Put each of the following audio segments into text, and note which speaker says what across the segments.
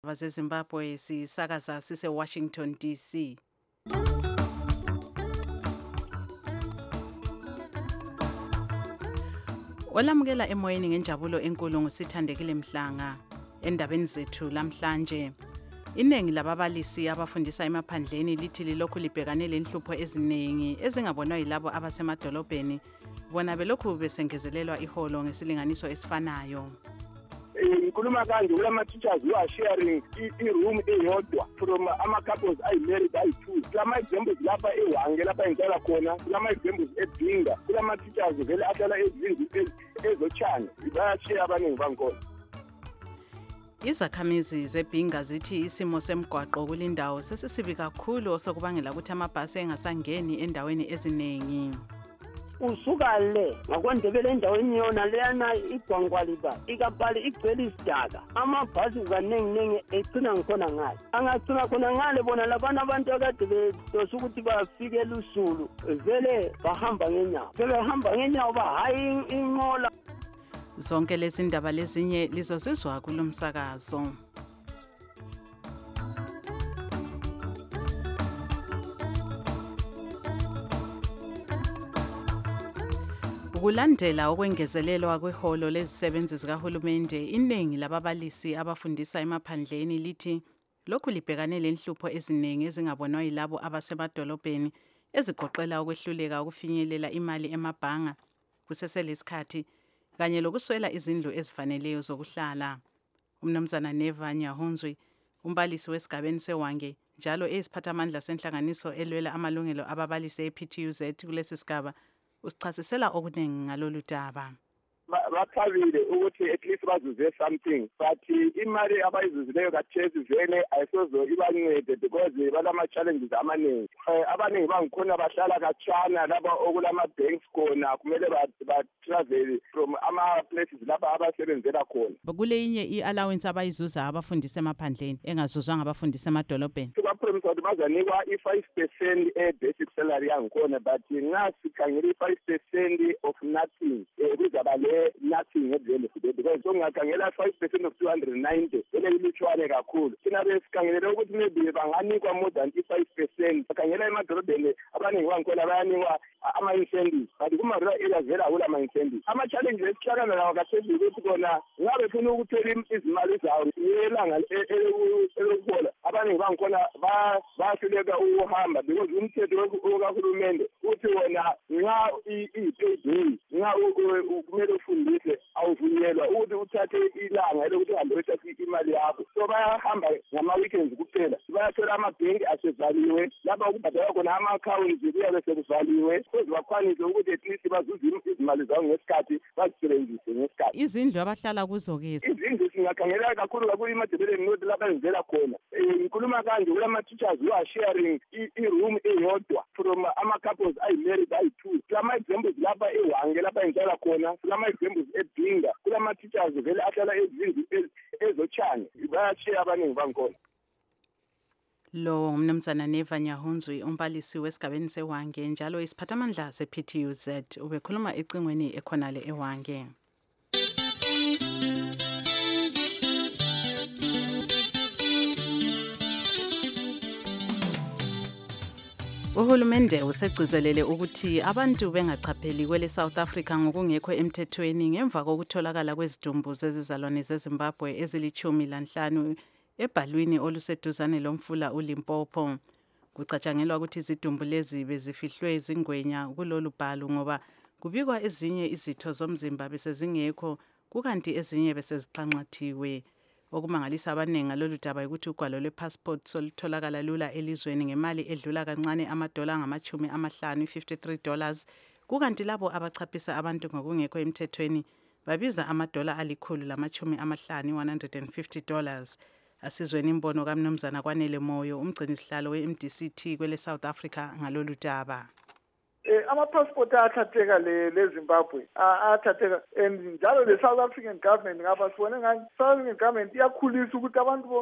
Speaker 1: ZeZimbabwe sisakaza sise Washington DC. Olamukela emoyeni ngenjabulo enkulu ngusithandekile Mhlanga endabeni zethu lamhlanje. Inengi lababalisi abafundisa emaphandleni lithi lilokhu libhekane lenhlupho eziningi ezingabonwa yilabo abasemadolobheni bona belokhu besengezelelwa iholo ngesilinganiso esifanayo.
Speaker 2: Ngikhuluma kanje kulama teachers who are sharing i-room eyodwa from ama-couples ayi-married ayi-2. Kulama examples lapha eHwange lapha engihlala khona, kulama examples eBhinga, kulama teachers vele ahlala ezindlu ezochana bayashiya abaningi bangikhona.
Speaker 1: Izakhamizi zeBhinga zithi isimo semgwaqo kulindawo sesisibi kakhulu osokubangela ukuthi amabhasi engasangeni endaweni eziningi.
Speaker 3: Usuka le ngakwandebele endaweni yona leyana igwangwaliba ikapali igcwele isidaka amabhasi kanenginengi egcina ngikhona ngale angagcina khona ngale bona labana abantu akade bedosa ukuthi bafike elusulu vele bahamba ngenyawo sebehamba ngenyawo bahayi inqola.
Speaker 1: Zonke lezi ndaba lezinye lizosizwa kulomsakazo. Ukulandela okwengezelelwa kweholo lezisebenzi zikahulumende, iningi lababalisi abafundisa emaphandleni lithi lokhu libhekane lenhlupho eziningi ezingabonwa yilabo abasemadolobheni ezigoqela ukwehluleka ukufinyelela imali emabhanga kuseselesikhathi kanye lokuswela izindlu ezifaneleyo zokuhlala. Umnumzana Neva Nyahunzwi, umbalisi wesigabeni seHwange njalo eyisiphathamandla senhlanganiso elwela amalungelo ababalisi ePTUZ kulesi sigaba, usichasisela okuningi ngalolu daba.
Speaker 2: Bathabile ukuthi at least bazuze something, but imali abayizuzileyo kathesi vele ayisozo ibancede because balama challenges amaningi. Abaningi bangikhona bahlala khatshana lapha okulama banks khona, kumele ba travel from ama places lapha abasebenzela khona.
Speaker 1: Kuleyinye i-allowance abayizuza abafundisa emaphandleni engazuzwa ngabafundisa emadolobheni.
Speaker 2: Bapromise ukuthi bazanikwa i-5% e-basic salary yangikhona, but nxa sikhangela i-5% of nothing kuzaba le nothing at the end of the day, because ungakhangela 5% of 290 elilitshwane kakhulu. Thina besikhangelele ukuthi maybe banganikwa more than 5%. Bakhangela emadolobheni abaningi bangikhona bayanikwa ama-incentives, but kuma-rural areas vele akula ama-incentives. Ama-challenges esihlangana lawo kathesi ukuthi kona ngabe funa ukuthola izimali zawo ngelanga elokuhola, abaningi bangikhona bahluleka ukuhamba because umthetho kahulumende uthi wona nxa i-payday nxa kumele ufundise awuvunyelwa ukuthi uthathe ilanga elokuthi uhambe uthathe imali yakho. So bayahamba ngama-weekends kuphela, bayathola amabhenki asevaliwe lapha ukubhadala khona ama-accounts kuyabe sekuvaliwe ukuze bakwanise ukuthi at least bazuze izimali zawo ngesikhathi bazisebenzise ngesikhathi.
Speaker 1: Izindlu abahlala kuzo-ke
Speaker 2: izindlu singakhangela kakhulu emadolobheni nothi lapha enzela khona. Ngikhuluma kanje kulama teachers who are sharing i-room eyodwa from ama-couples ayi-married ayi-2. Kulama examples lapha eHwange lapha engihlala khona, kulama examples eBhinga, kulama teachers vele ahlala ezindlu ezochana bayashiya abaningi bangikhona.
Speaker 1: Lo umnumzana Neva Nyahunzwi, umbalisi wesigabeni seHwange njalo isiphathamandla sePTUZ, ubekhuluma ecingweni ekhonale eHwange. Uhulumende usegcizelele ukuthi abantu bengachapheli kwele South Africa ngokungekho emthethweni ngemva kokutholakala kwezidumbu zezizalwane zeZimbabwe ezili-15 ebhalwini oluseduzane lomfula uLimpopo. Kucatshangelwa ukuthi izidumbu lezi bezifihlwe zingwenya kulolu bhalo ngoba kubikwa ezinye izitho zomzimba besezingekho kukanti ezinye besezixanxathiwe. Okumangalisa abaningi ngalolu daba ukuthi ugwalo lwe-passport solutholakala lula elizweni ngemali edlula kancane amadola angama-50, $53, kukanti labo abachaphisa abantu ngokungekho emthethweni babiza amadola $150, $150. Asizweni imbono kaMnumzana Kwanele Moyo, umgcinisihlalo we-MDC-T kwele South Africa ngalolu daba.
Speaker 4: Ama-passport ayathatheka le-Zimbabwe ayathatheka, and njalo le-South African government ngapha sibone ngani South African government iyakhulisa ukuthi abantu bonke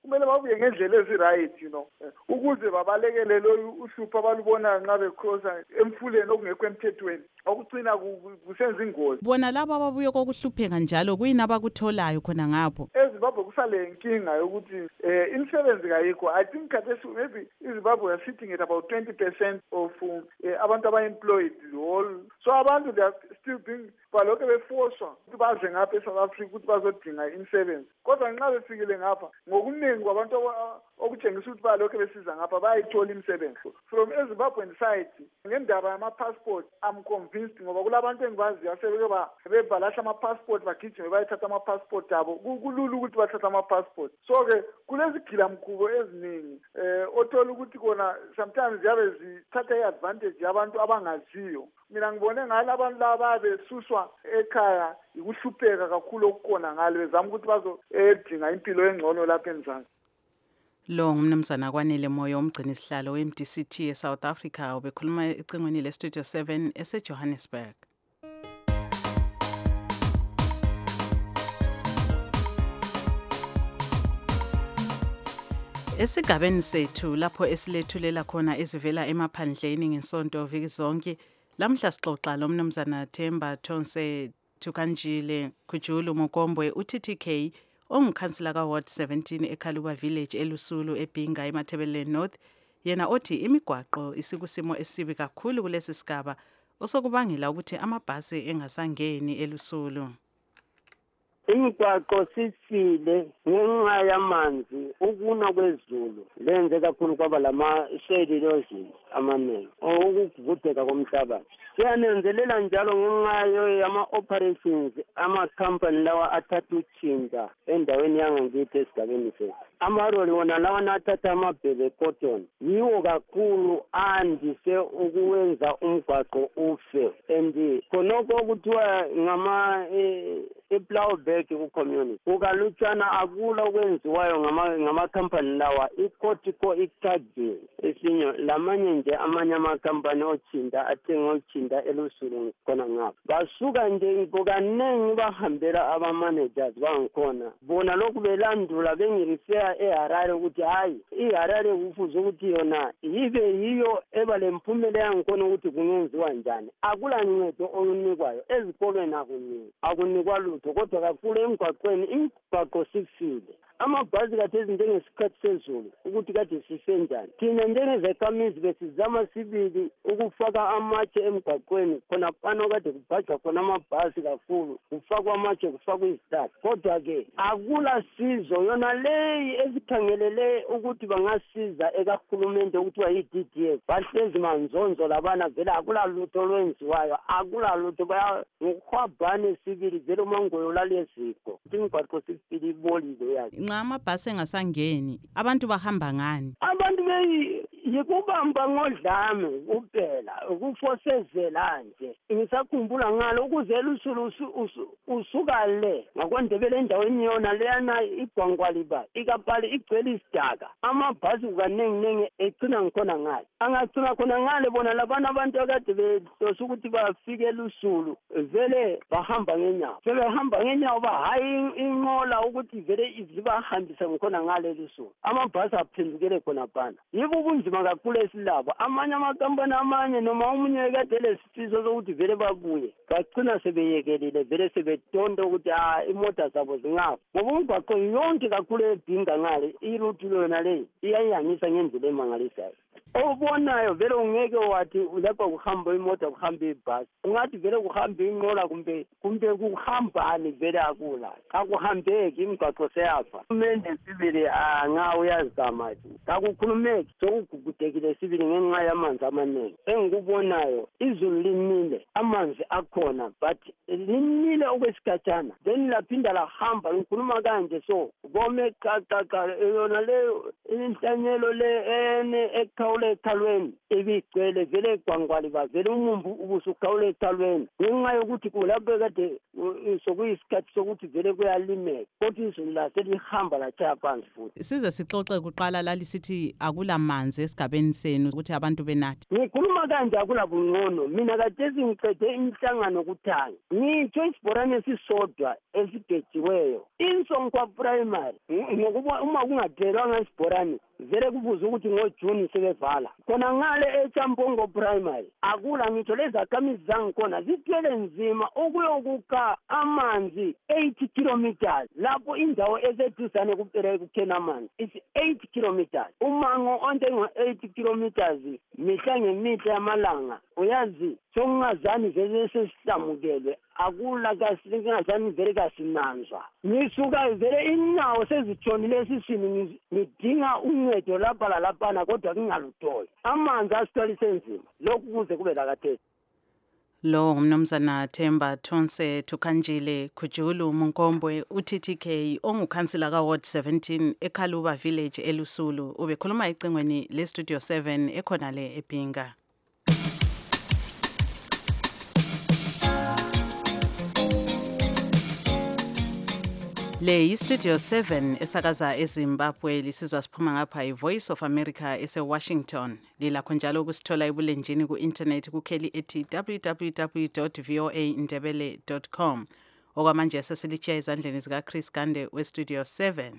Speaker 4: kumele babuye ngendlela ezi-right ukuze babalekele lo uhlupho abalubonayo nxa becrossa emfuleni okungekho emthethweni okugcina kusenza ingozi.
Speaker 1: Bona laba ababuye kokuhlupheka njalo kuyini abakutholayo khona ngapho?
Speaker 4: eZimbabwe kusale inkinga yokuthi imisebenzi kayikho. I think maybe iZimbabwe are sitting at about 20% of abantu aba-employed whole. So abantu they are still being balokhu beforcwa ukuthi baze ngapha eSouth Africa ukuthi bazodinga imisebenzi. Kodwa nxa befikile ngapha ngokuningi kwabantu okutshengisa ukuthi balokhu besiza ngapha bayayithola imisebenzi. From eZimbabwean side ngendaba yama-passport I'm convinced ngoba kulabantu engibaziyo asebeke balahla ama-passport bagijime bayithatha ama-passport abo. Kulula ukuthi bathathe ama-passport. So-ke kulezi gilamkhubo eziningi othola ukuthi kona sometimes ziyabe zithatha i-advantage yabantu abangaziyo. Mina ngibone ngala abantu laba besuswa ekhaya ukuhlupheka kakhulu okukhona ngalo bezama ukuthi bazodinga impilo engcono lapha eMzansi.
Speaker 1: Lo ngumnumzana Kwanele Moyo umgcini sihlalo we-MDCT eSouth Africa ubekhuluma ecingweni leStudio 7 eseJohannesburg. Esigabeni sethu lapho esilethulela khona ezivela emaphandleni ngesonto viki zonke lamhla sixoxa lo mnumzana Themba Thonse Thukanjile Khujulu Mokombwe uTTK ongukhansela kaWard 17 eKhaluba Village eLusulu eBhinga eMathebeleni North yena othi imigwaqo isikusimo esibi kakhulu kulesi sigaba osokubangela ukuthi amabhasi engasangeni eLusulu.
Speaker 3: Imigwaqo sisile ngenxa yamanzi ukuna kwezulu lenze kakhulu kwaba lama-shade erosion amaningi ukuvudeka komhlabathi. Siyanenzelela njalo ngenxa yama-operations ama-company lawa athatha utshintsha endaweni yangakithi esigabeni sethu. Amaroli wona lawa nathatha amabhele cotton yiwo kakhulu andise ukuwenza umgwaqo ufe and khonokho kuthiwa i-plowback ku-community kukalutshwana akula okwenziwayo ngama-company lawa i-Cortico i-Cadbury esinye lamanye nje amanye ama-company ochinda athenga ochinda eLusulu khona ngapha basuka nje kanengi bahambela aba-managers bangikhona bona lokhu belandula bengirifeya eHarare ukuthi hayi iHarare kufuze ukuthi yona yiyo eba lemphumela yangikhona ukuthi kungenziwa njani. Akula ncedo olunikwayo ezikolweni akunikwa lutho kodwa kakhulu emgwaqweni imigwaqo sifile. Amabhasi kathesi njengesikhathi sezulu ukuthi kade sife njani. Thina njengezakhamizi besizama sibili ukufaka amatshe emgwaqweni khona pano kade kubhajwa khona amabhasi kakhulu kufakwa amatshe kufakwa izihlahla kodwa-ke akula sizo yona leyi esikhangelele ukuthi bangasiza ekahulumende okuthiwa yi-DDF bahlezi manzonzo labana vele akula lutho olwenziwayo akula lutho ngokuhwabhane sibili vele umangoyo laleziko imigwaqo sifile ibolile yakhe.
Speaker 1: Nxa amabhasi engasangeni abantu bahamba ngani?
Speaker 3: Abantu yikubamba ngodlame kuphela ukufosezela nje. Ngisakhumbula ngalo ukuze eLusulu usuka le ngakwandebele endaweni yona leyana igwangwaliba ikapali igcwele isidaka amabhasi kanenginengi egcina ngikhona ngale angagcina khona ngale bona labana abantu akade behlose ukuthi bafike eLusulu vele bahamba ngenyawo sebehamba ngenyawo bahayi inqola ukuthi vele izibahambisa ngikhona ngale eLusulu amabhasi aphendukele khona phana yibo ubunzima kakhulu esilabo amanye amakampani amanye noma umunye ekade lesifiso sokuthi vele babuye bagcina sebeyekelile vele sebetonda ukuthi imoto zabo zingafa ngoba umgwaqo yonke kakhulu eBhinga ngale iruthi lona le iyayihambisa ngendlela emangalisayo. Obonayo vele ungeke wathi lapha kuhamba imoto kuhamba ibhasi ungathi vele kuhamba inqola kumbe kuhambani vele akuhambeki imigwaqo seyafa. Umende sibili nga uyazama nje akukhulumeki sokugugudekile sibili ngenxa yamanzi amaningi engikubonayo izulu linile amanzi akhona but linile okwesikhatshana then laphinda lahamba ngikhuluma kanje so bome qaqa yona leyo inhlanyelo le ekhawule ekhalweni ibigcwele vele egwangwaliba vele umumbu ubusukhawule ekhalweni ngenxa yokuthi kulapho kade sokuyisikhathi sokuthi vele kuyalimeka kodwa izulu la selihamba lachaya phansi futhi.
Speaker 1: Size sixoxe kuqala lalisithi akulamanzi esigabeni senu ukuthi abantu benathe.
Speaker 3: Ngikhuluma kanje akulabungcono mina kade ngicede imihlangano kuthanga ngitsho isibhorane esisodwa esigejiweyo insongwa primary ngokuba uma kungadelwanga isibhorane vele kubuza ukuthi ngoJuni sebevala khona ngale eChampongo primary akula ngitsho lezakhamizi zangikhona zithwele nzima ukuyokukha amanzi 80 kilometers lapho indawo eseduzane kuphela kukhena amanzi is 8 kilometers umango onke ngo-8 kilometers mihla ngemihla yamalanga uyazi sokungazani vele sesihlamukelwe akula kasingazani vele kasinanzwa ngisuka vele inyawo sezithonile esiswini ngidinga uncedo lapha lalaphana kodwa kungalutholi amanzi asithwalise nzima lokhu kuze kube lakathesi.
Speaker 1: Lo ngumnumzana Themba Thonse Thukanjile Khujulu Munkombwe uTTK ongukhansila ka Ward 17 eKhaluba Village eLusulu ubekhuluma ecingweni le Studio 7 ekhona le ePinga. Le Studio 7 esakaza eZimbabwe lisizwa siphuma ngapha iVoice of America eseWashington. Lilakho njalo ukusithola ebulenjini ku-internet kukheli ethi www.voaindebele.com. Okwamanje sesilichiya ezandleni zika Chris Gande weStudio 7.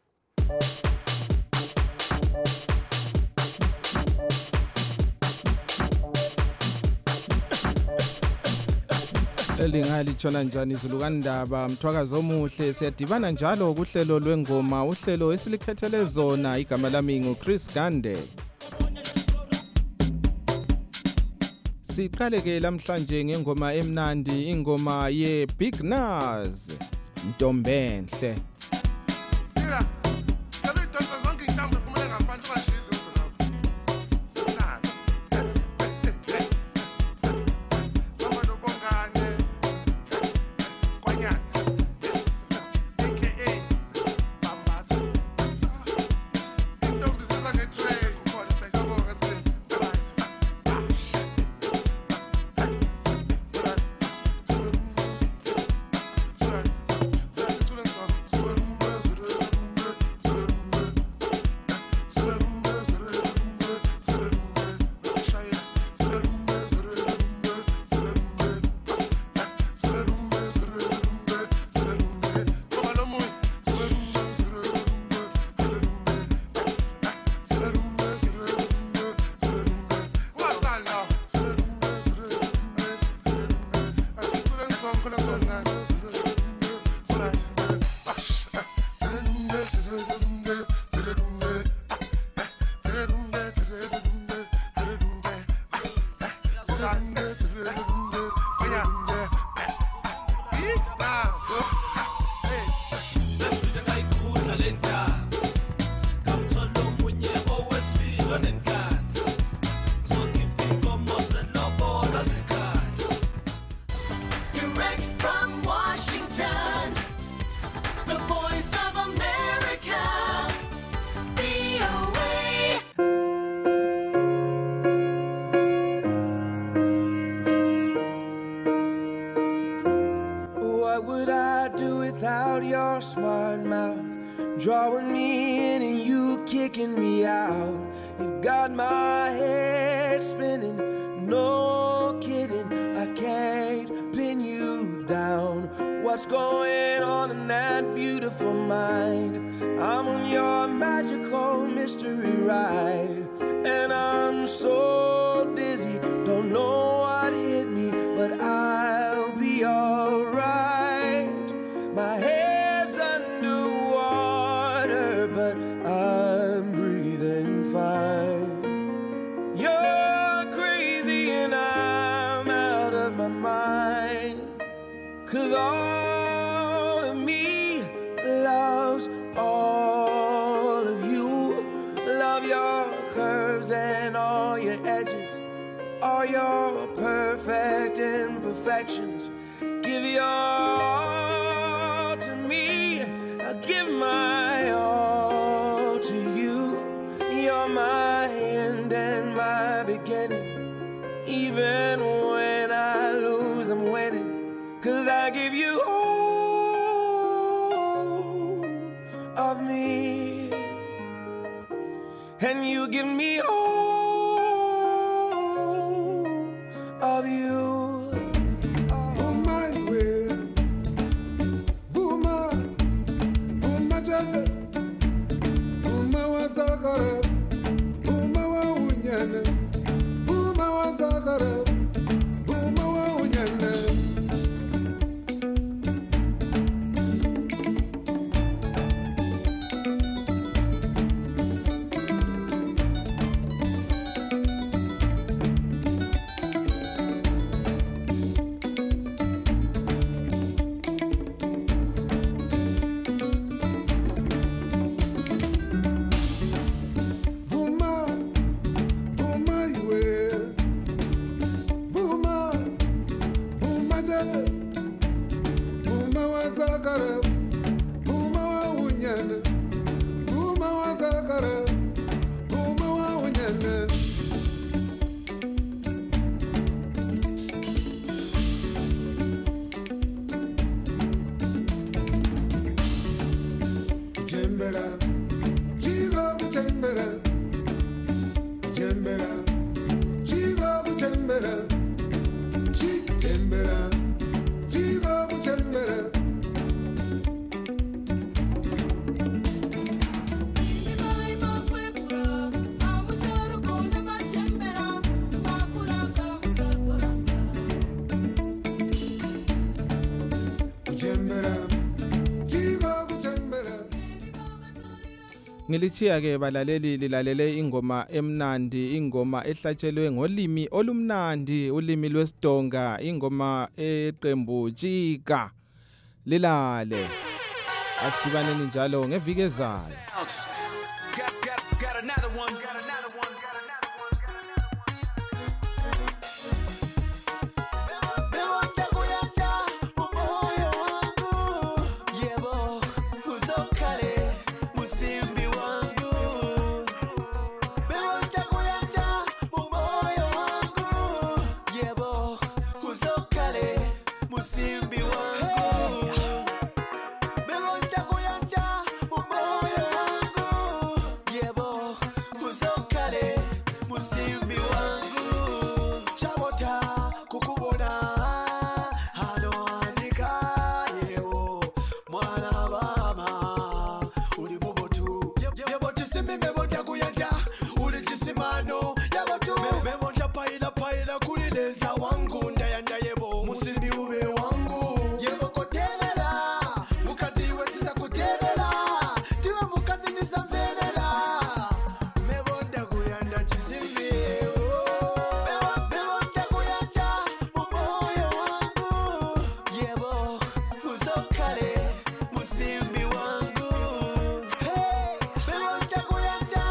Speaker 5: Lingalithona njani izulukandaba mthwakazo omuhle siyadibana njalo kuhlelo lwengoma uhlelo esilikhethele zona igama lami nguChris Gande. Siqale ke namhlanje ngengoma emnandi ingoma ye Big Naz Ntombenhle.
Speaker 6: Smart mouth drawing me in and you kicking me out. You got my head spinning, no kidding. I can't pin you down. What's going on in that beautiful mind? I'm on your magical mystery ride, and I'm so dizzy, don't know what hit me, but I'll be alright. My head's underwater, but I'm breathing fine. You're crazy and I'm out of my mind, 'cause all of me loves all of you. Love your curves and all your edges, all your perfect imperfections. Give your all to me, I give my all to you. beginning. Even when I lose, I'm winning. 'Cause I give you all of me, and you give me all of you. Oh my will, Vuma, Vuma Jata, Vuma Wasakara, Vuma Waunyana, Vuma Wasakara, Vuma Waunyana.
Speaker 5: Ngilichiya ke balaleli lilalele ingoma emnandi, ingoma ehlatshelwe ngolimi olumnandi, ulimi lwesidonga, ingoma eqembu Jika. Lilale. Asidibaneni njalo ngeviki ezayo.
Speaker 6: Musimbi wangu, hey, bewonda kuyanda.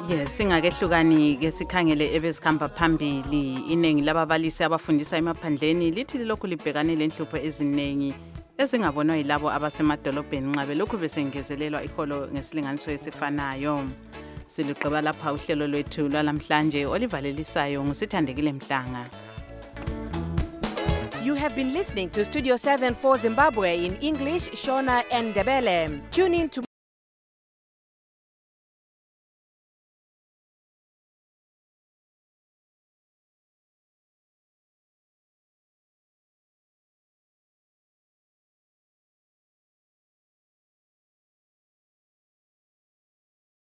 Speaker 1: Yes, singakehlukani ke sikhangele ebezikhamba phambili inengi lababalisi abafundisa emaphandleni lithi lokhu libhekane lenhlupho eziningi ezingabonwa yilabo abasemadolobheni nxa belokhu besengezelelwa iholo ngesilinganiso esifanayo. Siluqeba lapha uhlelo lwethu lwalamhlanje olivalelisayo nguSithandekile Mhlanga.
Speaker 7: You have been listening to Studio 7 for Zimbabwe in English, Shona and Ndebele. Tune in to